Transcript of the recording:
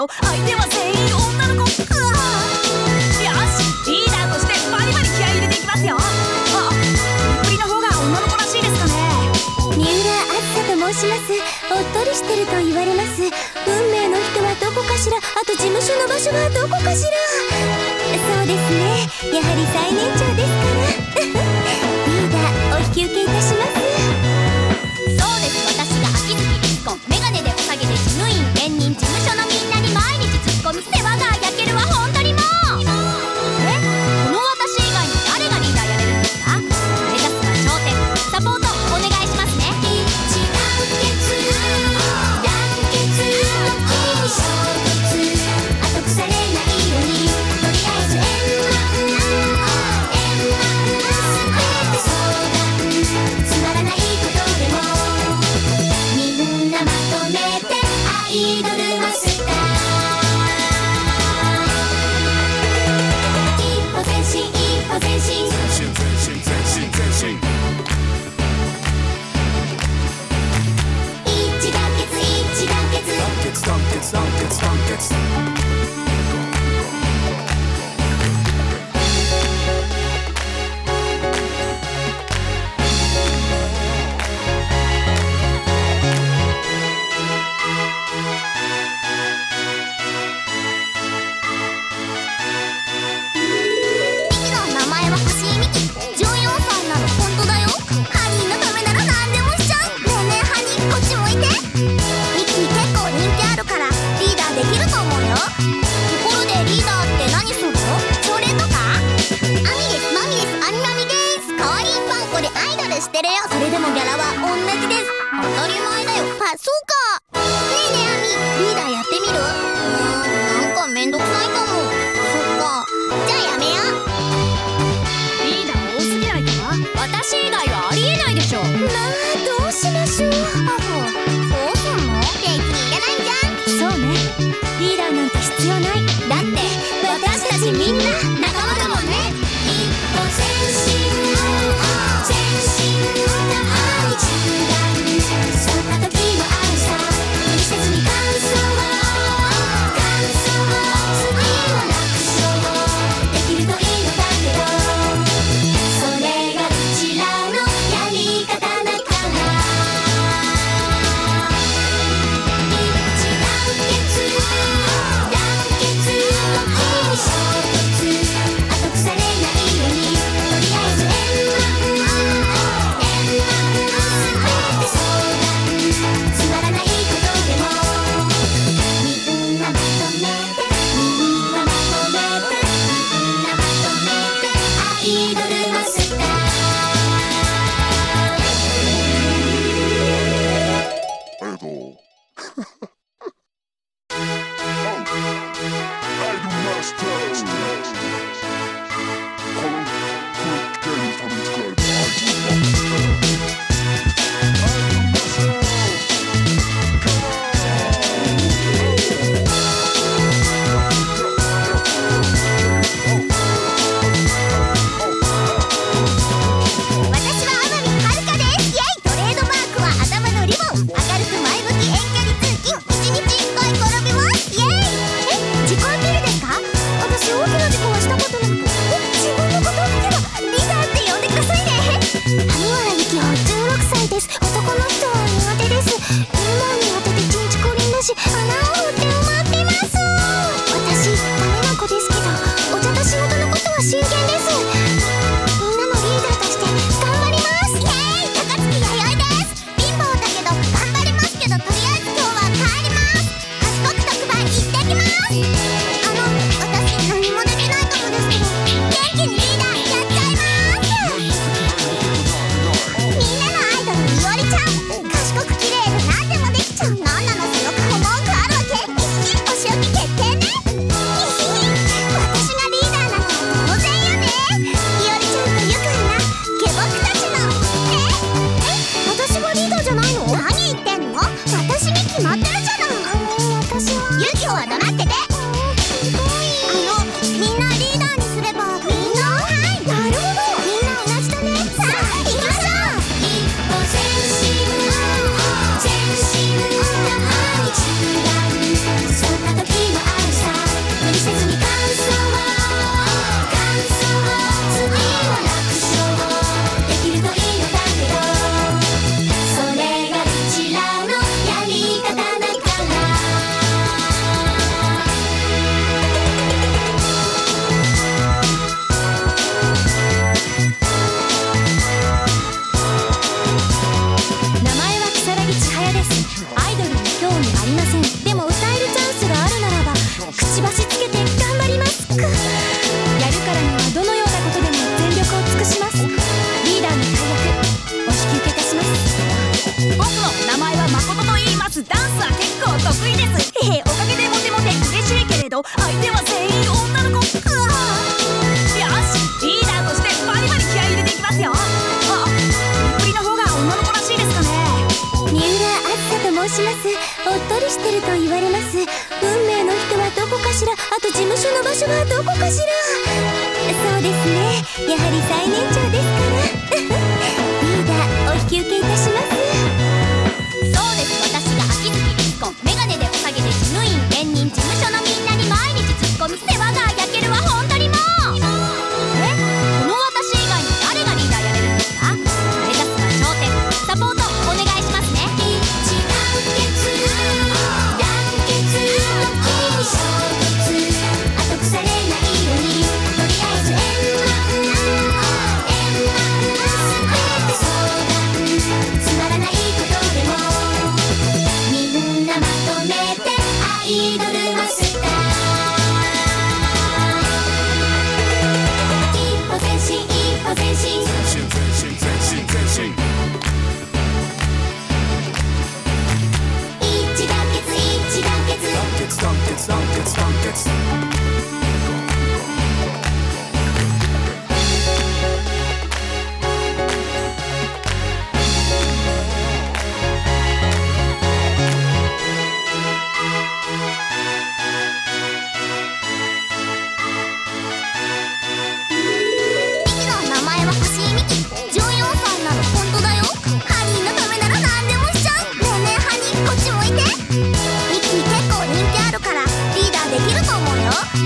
よ。相手は全員女の子。よし、リーダーとしてバリバリ気合い入れていきますよ。あ、プリプリの方が女の子らしいですかね。 三浦あずさと申します。おっとりしてると言われます。運命の人はどこかしら。あと事務所の場所はどこかしら。そうですね、やはり最年長ですからリーダー、お引き受けいたします。 そうです、私が秋月律子。メガネでお下げで事務員兼任。事務所のみんなに毎日ツッコミ。世話が焼けるわ本当にもう。この私以外に誰がリーダーやれるんですか？目指すは頂点。サポートお願いしますね。一致団結、団結のいい衝突。後腐れないように、とりあえず円満な円満な全て相談。つまらないことでもみんなまとめてアイドルマスター。一歩前進、一歩前進。一致団結、一致団結。 得意です。おかげでモテモテ嬉しいけれど、相手は全員女の子。よし、リーダーとしてバリバリ気合い入れていきますよ。振りの方が女の子らしいですかね。 三浦あずさと申します。おっとりしてると言われます。運命の人はどこかしら。あと事務所の場所はどこかしら。そうですね、やはり最年長ですからリーダー、お引き受けいたします。 そうです、私が秋月律子。メガネでお下げで事務員兼任、事務所のみんなに毎日ツッコミ、世話が焼けるわ本当にもう。この私以外に誰がリーダーやれるんですか。目指すは頂点。サポートお願いしますね。一致団結、団結のいい衝突、後腐れないように、とりあえず円満全て相談、つまらないことでもみんなまとめてアイドルマスター。一歩前進一歩前進、一致団結一致団結。ミキの名前は星井美紀、14歳なの本当だよ。ハニーのためなら何でもしちゃう。ねえねえハニー、こっち向いて。ミキ結構人気あるからリーダーできると思うよ。